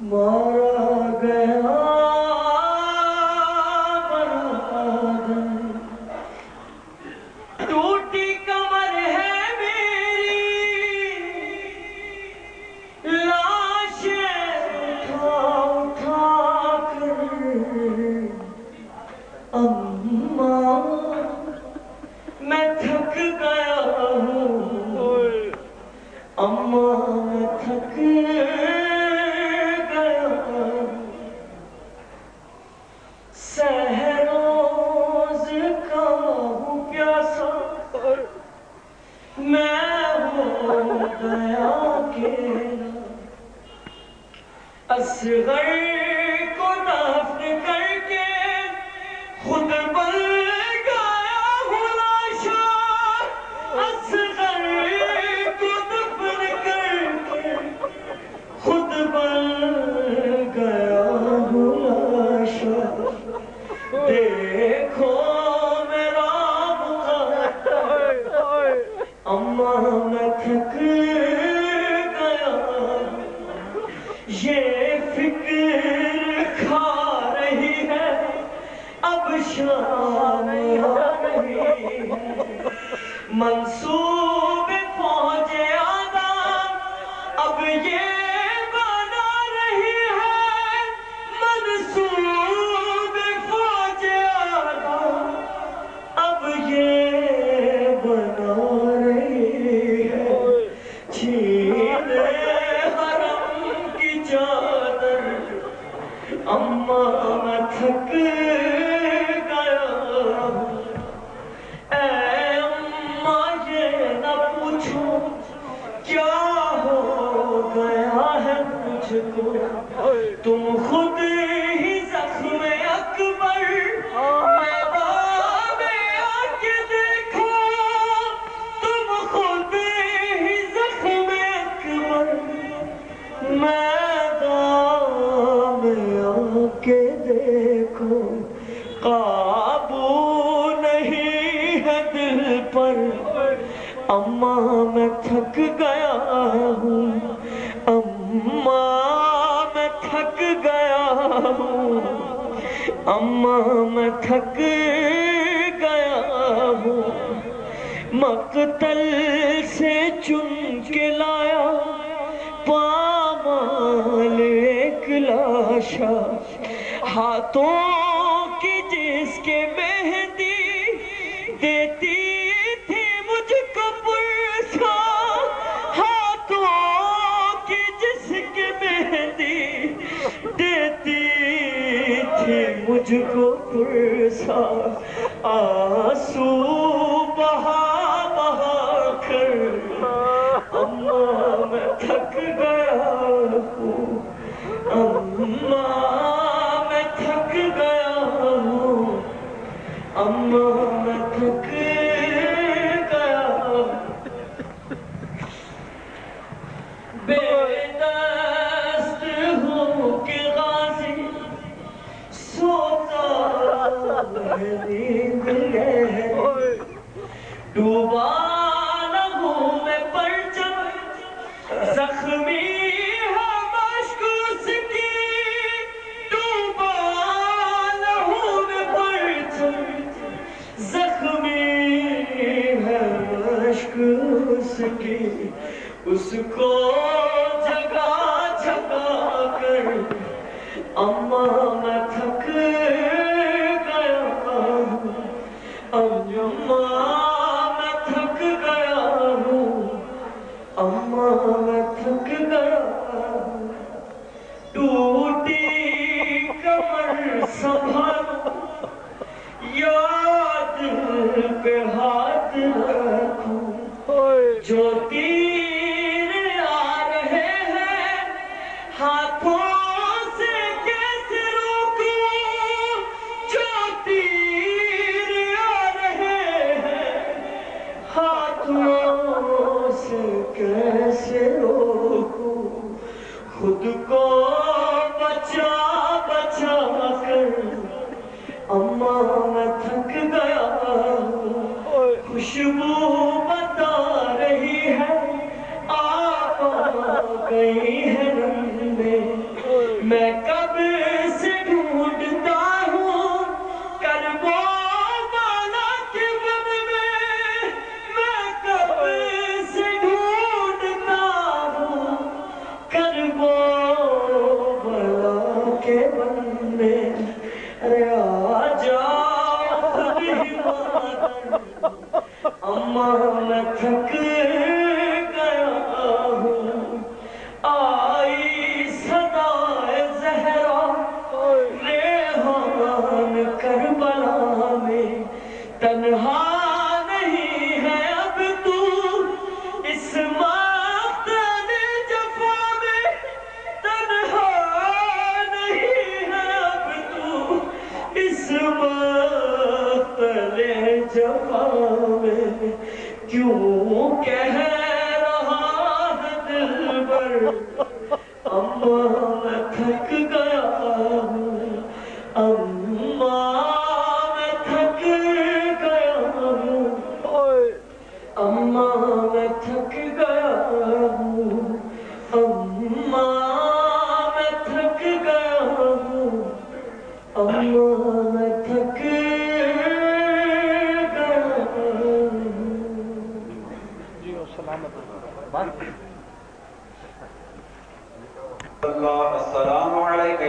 مارا گیا برادر، ٹوٹی کمر ہے میری، لاشیں اٹھا اٹھا کر، اماں میں تھک گیا ہوں، اماں میں تھک گیا ہوں، سہروز کا ہوں پیاسا، میں ہو گیا اکیلا، اصغر کو دفن کر کے خود بن گیا ہوں لاشا، اصغر کو دفن کر کے خود بن گیا ہوں لاشا، دیکھو میرا بخار، اماں میں تھک گیا، یہ فکر کھا رہی ہے، اب شام آ رہی ہے، منصوب فوج آداب اب یہ بنا رہی ہے، منصوب فوج آداب اب یہ بنا رہی ہے، چھین حرم کی چادر، اماں میں تھک گیا، اے اماں یہ نہ پوچھو کیا ہو گیا ہے مجھ کو، تم خود ہی زخم اکبر، میدان میں آ کے دیکھو، تم خود ہی زخم اکبر، میدان میں آ کے دیکھو، قابو نہیں ہے دل پر، اماں میں تھک گیا ہوں، اماں میں تھک گیا ہوں، اماں میں تھک گیا ہوں، مقتل سے چن کے لایا پامال ایک لاشا، ہاتھوں کی جس کے مہندی دیتی تھی مجھ کو پرسا، ہاتھوں کی جس کے مہندی دیتی تھی مجھ کو پرسا، آنسو بہا بہا کر، اماں میں تھک گیا ہوں، اماں میں تھک گیا ہوں، اماں میں تھک گیا ہوں، بے دست ہوں کہ غازی سوتا ہے نیند گہری، ڈوبا نہ ہوں میں پرچم، زخمی ہے مشک اس کی، ڈوبا نہ ہوں میں پرچم، زخمی ہے مشک اس کی، اس کو جگا جگا کر، اماں میں تھک گیا ہوں، اماں میں تھک گیا ہوں، اماں میں تھک گیا ہوں، ٹوٹی کمر سنبھالو یا دل پہ ہاتھ رکھوں، جو تیر آ رہے ہیں ہاتھوں سے کیسے روکوں، جو تیر آ رہے ہیں ہاتھوں سے کیسے روکوں، خود کو بچا بچا کر، اماں میں تھک گیا ہوں، خوشبو بتا رہی ہے آپ آ گئی ہے رنگ میں، تھک گیا ہوں آئی صدائے زہرا ریحان کربلا میں تنہا نہیں ہے اب تو اس مقتل جفا میں تنہا نہیں ہے اب تو اس مقتل جفا میں کیوں کہہ رہا ہے دلبر اماں میں تھک گیا ہوں اماں میں تھک گیا ہوں اماں میں تھک گیا ہوں اماں میں تھک گیا ہوں اماں میں تھک گیا ہوں اللہ السلام علیکم